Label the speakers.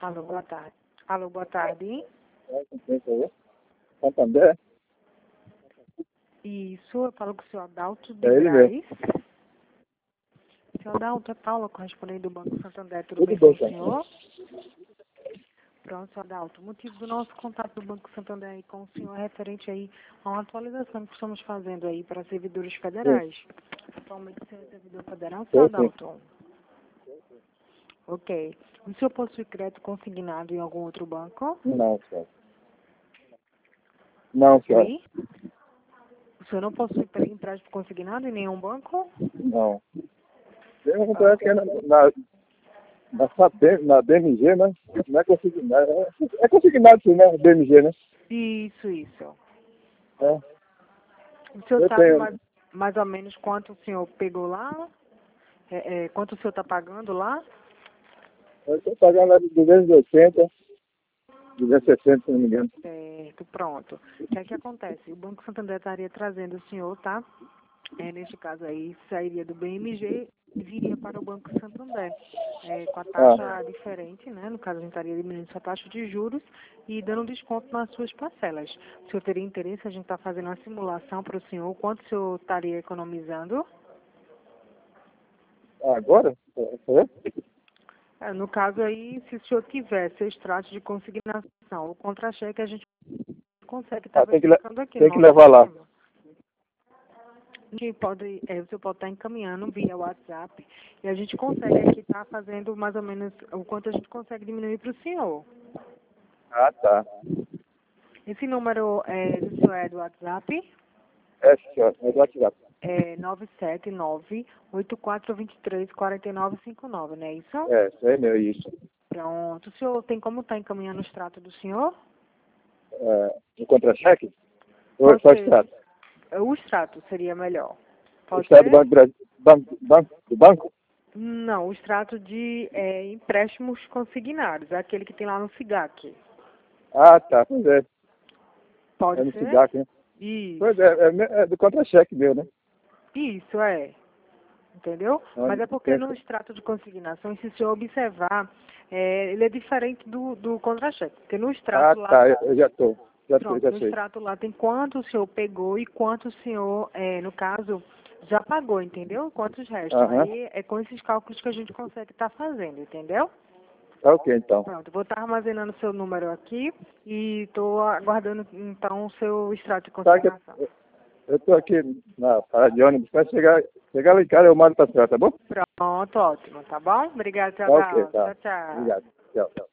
Speaker 1: Alô, boa tarde. Alô, boa tarde.
Speaker 2: Santander?
Speaker 1: Isso, eu falo com o senhor Adalto de
Speaker 2: É ele
Speaker 1: Braz. Senhor Adalto, é Paula, correspondente do Banco Santander. Tudo
Speaker 2: Tudo
Speaker 1: bem
Speaker 2: bom,
Speaker 1: com o senhor? Pronto, senhor Adalto. O motivo do nosso contato do Banco Santander aí com o senhor é referente aí a uma atualização que estamos fazendo aí para servidores federais. Atualmente o senhor é servidor federal, senhor
Speaker 2: Sim.
Speaker 1: Adalto? Ok. O senhor possui crédito consignado em algum outro banco?
Speaker 2: Não, senhor. Não, senhor.
Speaker 1: Oi? O senhor não possui empréstimo consignado em nenhum banco?
Speaker 2: Não. Tem um contrato que é na BMG, né? Não é consignado. É consignado sim, né? BMG, né?
Speaker 1: Isso.
Speaker 2: É.
Speaker 1: O senhor
Speaker 2: Eu
Speaker 1: sabe
Speaker 2: tenho.
Speaker 1: mais ou menos quanto o senhor pegou lá? Quanto o senhor está pagando lá?
Speaker 2: Eu estou pagando lá de 280, 260, se não me engano.
Speaker 1: Certo, pronto. O que é que acontece? O Banco Santander estaria trazendo o senhor, tá? Neste caso aí, sairia do BMG e viria para o Banco Santander. Com a taxa diferente, né? No caso, a gente estaria diminuindo sua taxa de juros e dando um desconto nas suas parcelas. O senhor teria interesse? A gente está fazendo uma simulação para o senhor. Quanto o senhor estaria economizando?
Speaker 2: Agora?
Speaker 1: No caso aí, se o senhor tiver seu extrato de consignação ou contra-cheque, a gente consegue estar verificando aqui no
Speaker 2: Tem que
Speaker 1: nosso
Speaker 2: levar lá.
Speaker 1: sistema. O senhor pode estar encaminhando via WhatsApp e a gente consegue aqui estar fazendo mais ou menos o quanto a gente consegue diminuir para o senhor.
Speaker 2: Ah, tá.
Speaker 1: Esse número do senhor é do WhatsApp?
Speaker 2: É, senhor. É do WhatsApp.
Speaker 1: É 979-8423-4959, não é isso?
Speaker 2: É, isso aí meu, isso.
Speaker 1: Pronto. O senhor tem como estar encaminhando o extrato do senhor?
Speaker 2: O contra-cheque? Ou
Speaker 1: Pode
Speaker 2: só
Speaker 1: ser.
Speaker 2: extrato?
Speaker 1: O extrato seria melhor. Pode
Speaker 2: Extrato do
Speaker 1: ser?
Speaker 2: Banco Brasil. Do banco?
Speaker 1: Não, o extrato de empréstimos consignados, é aquele que tem lá no SIGAC.
Speaker 2: Ah, tá. Pois é.
Speaker 1: Pode
Speaker 2: É no
Speaker 1: ser?
Speaker 2: cigarro, né?
Speaker 1: Isso.
Speaker 2: Pois é do contra-cheque meu, né?
Speaker 1: Isso, é. Entendeu? Mas é porque no extrato de consignação, se o senhor observar, ele é diferente do contra-cheque. Porque no extrato lá,
Speaker 2: Tá, eu já
Speaker 1: pronto, no
Speaker 2: sei.
Speaker 1: extrato lá tem quanto o senhor pegou e quanto o senhor, no caso, já pagou, entendeu? Quantos restam.
Speaker 2: Aham.
Speaker 1: Aí é com esses cálculos que a gente consegue estar fazendo, entendeu?
Speaker 2: Tá ok, então.
Speaker 1: Pronto, vou estar armazenando o seu número aqui e estou aguardando, então, o seu extrato de
Speaker 2: Tá que
Speaker 1: consignação.
Speaker 2: eu tô aqui na parada de ônibus. Vai chegar lá em casa, eu mando pra senhora, tá bom?
Speaker 1: Pronto, ótimo, tá bom? Obrigada,
Speaker 2: Tá ok,
Speaker 1: tchau.
Speaker 2: tá.
Speaker 1: Tchau, tchau.
Speaker 2: Obrigado. Tchau.